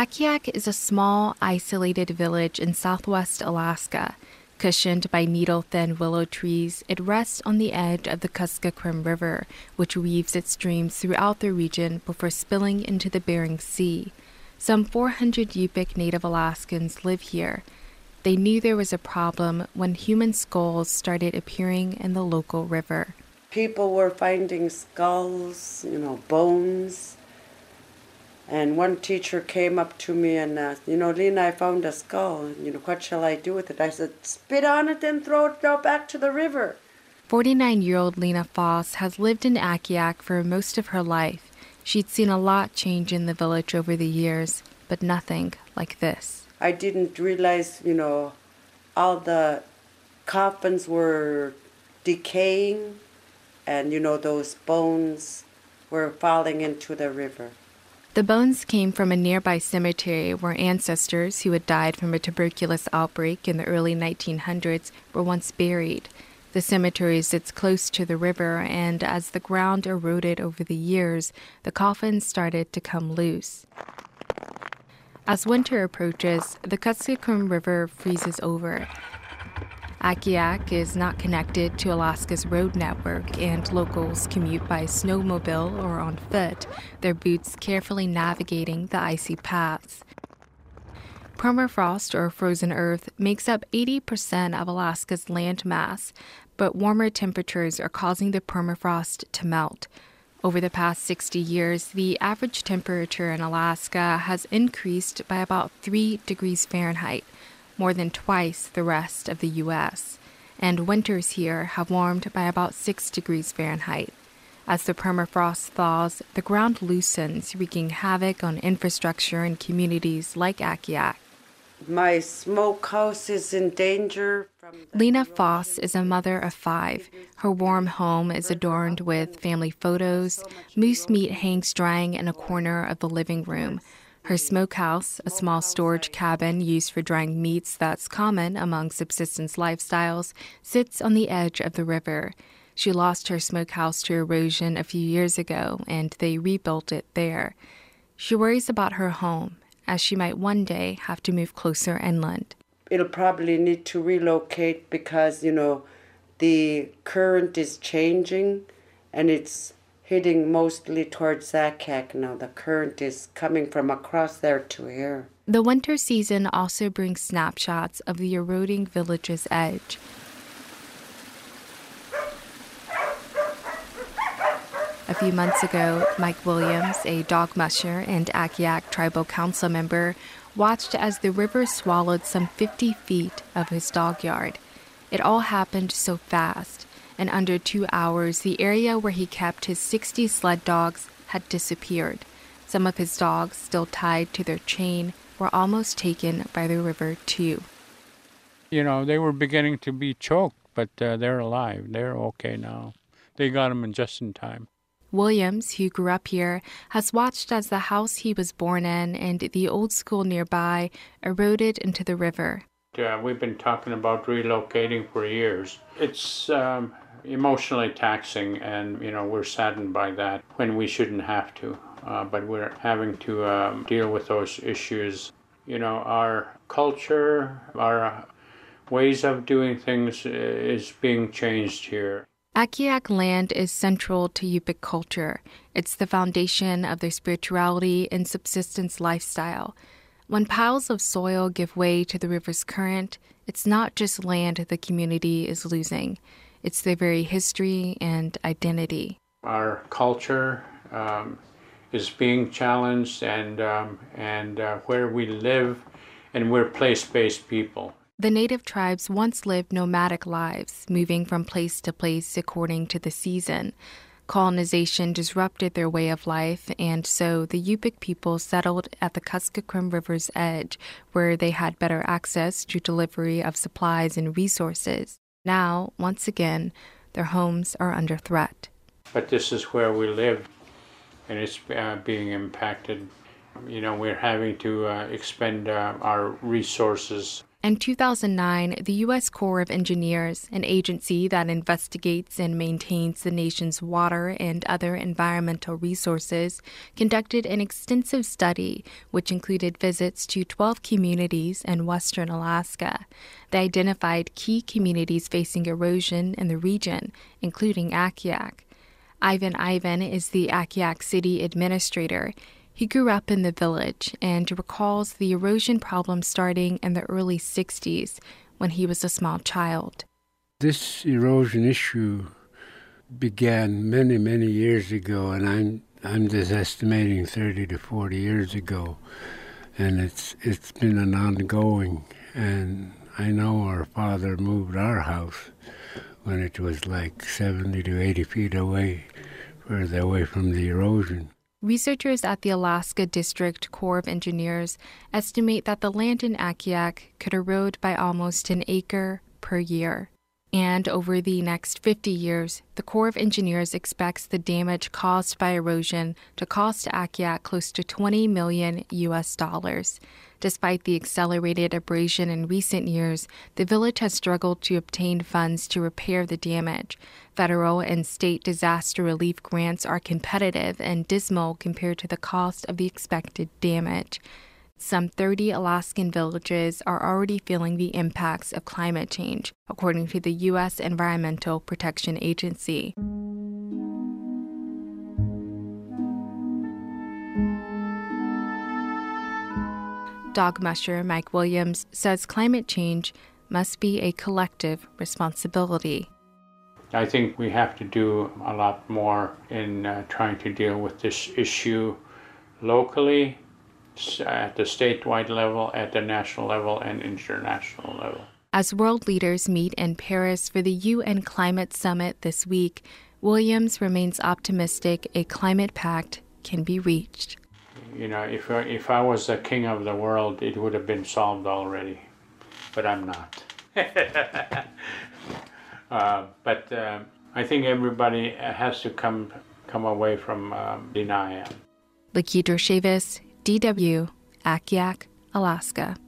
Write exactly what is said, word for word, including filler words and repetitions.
Akiak is a small, isolated village in southwest Alaska. Cushioned by needle-thin willow trees, it rests on the edge of the Kuskokwim River, which weaves its streams throughout the region before spilling into the Bering Sea. Some four hundred Yupik Native Alaskans live here. They knew there was a problem when human skulls started appearing in the local river. People were finding skulls, you know, bones. And one teacher came up to me and asked, you know, Lena, I found a skull. You know, what shall I do with it? I said, spit on it and throw it back to the river. forty-nine-year-old Lena Foss has lived in Akiak for most of her life. She'd seen a lot change in the village over the years, but nothing like this. I didn't realize, you know, all the coffins were decaying and, you know, those bones were falling into the river. The bones came from a nearby cemetery where ancestors who had died from a tuberculosis outbreak in the early nineteen hundreds were once buried. The cemetery sits close to the river, and as the ground eroded over the years, the coffins started to come loose. As winter approaches, the Kuskokwim River freezes over. Akiak is not connected to Alaska's road network, and locals commute by snowmobile or on foot, their boots carefully navigating the icy paths. Permafrost, or frozen earth, makes up eighty percent of Alaska's land mass, but warmer temperatures are causing the permafrost to melt. Over the past sixty years, the average temperature in Alaska has increased by about three degrees Fahrenheit, more than twice the rest of the U S, and winters here have warmed by about six degrees Fahrenheit. As the permafrost thaws, the ground loosens, wreaking havoc on infrastructure in communities like Akiak. My smokehouse is in danger. From Lena Foss is a mother of five. Her warm home is adorned with family photos. Moose meat hangs drying in a corner of the living room. Her smokehouse, a small storage cabin used for drying meats that's common among subsistence lifestyles, sits on the edge of the river. She lost her smokehouse to erosion a few years ago, and they rebuilt it there. She worries about her home, as she might one day have to move closer inland. It'll probably need to relocate because, you know, the current is changing and it's heading mostly towards Akiak now. The current is coming from across there to here. The winter season also brings snapshots of the eroding village's edge. A few months ago, Mike Williams, a dog musher and Akiak tribal council member, watched as the river swallowed some fifty feet of his dog yard. It all happened so fast. In under two hours, the area where he kept his sixty sled dogs had disappeared. Some of his dogs, still tied to their chain, were almost taken by the river, too. You know, they were beginning to be choked, but uh, they're alive. They're okay now. They got them in just in time. Williams, who grew up here, has watched as the house he was born in and the old school nearby eroded into the river. Uh, we've been talking about relocating for years. It's um, emotionally taxing, and, you know, we're saddened by that when we shouldn't have to. Uh, but we're having to um, deal with those issues. You know, our culture, our ways of doing things is being changed here. Akiak land is central to Yupik culture. It's the foundation of their spirituality and subsistence lifestyle. When piles of soil give way to the river's current, it's not just land the community is losing. It's their very history and identity. Our culture um, is being challenged, and um, and uh, where we live, and we're place-based people. The native tribes once lived nomadic lives, moving from place to place according to the season. Colonization disrupted their way of life, and so the Yupik people settled at the Kuskokwim River's edge, where they had better access to delivery of supplies and resources. Now, once again, their homes are under threat. But this is where we live, and it's uh, being impacted. You know, we're having to uh, expend uh, our resources. In two thousand nine, the U S Corps of Engineers, an agency that investigates and maintains the nation's water and other environmental resources, conducted an extensive study which included visits to twelve communities in western Alaska. They identified key communities facing erosion in the region, including Akiak. Ivan Ivan is the Akiak City administrator. He grew up in the village and recalls the erosion problem starting in the early sixties when he was a small child. This erosion issue began many, many years ago, and I'm I'm just estimating thirty to forty years ago, and it's it's been an ongoing. And I know our father moved our house when it was like seventy to eighty feet away, further away from the erosion. Researchers at the Alaska District Corps of Engineers estimate that the land in Akiak could erode by almost an acre per year. And over the next fifty years, the Corps of Engineers expects the damage caused by erosion to cost Akiak close to twenty million U S dollars. Despite the accelerated abrasion in recent years, the village has struggled to obtain funds to repair the damage. Federal and state disaster relief grants are competitive and dismal compared to the cost of the expected damage. Some thirty Alaskan villages are already feeling the impacts of climate change, according to the U S Environmental Protection Agency. Dog musher Mike Williams says climate change must be a collective responsibility. I think we have to do a lot more in uh, trying to deal with this issue locally, at the statewide level, at the national level, and international level. As world leaders meet in Paris for the U N Climate Summit this week, Williams remains optimistic a climate pact can be reached. You know, if I, if I was the king of the world, it would have been solved already, but I'm not. uh, but uh, I think everybody has to come come away from um, denial. Lakeith Chavis, D W, Akiak, Alaska.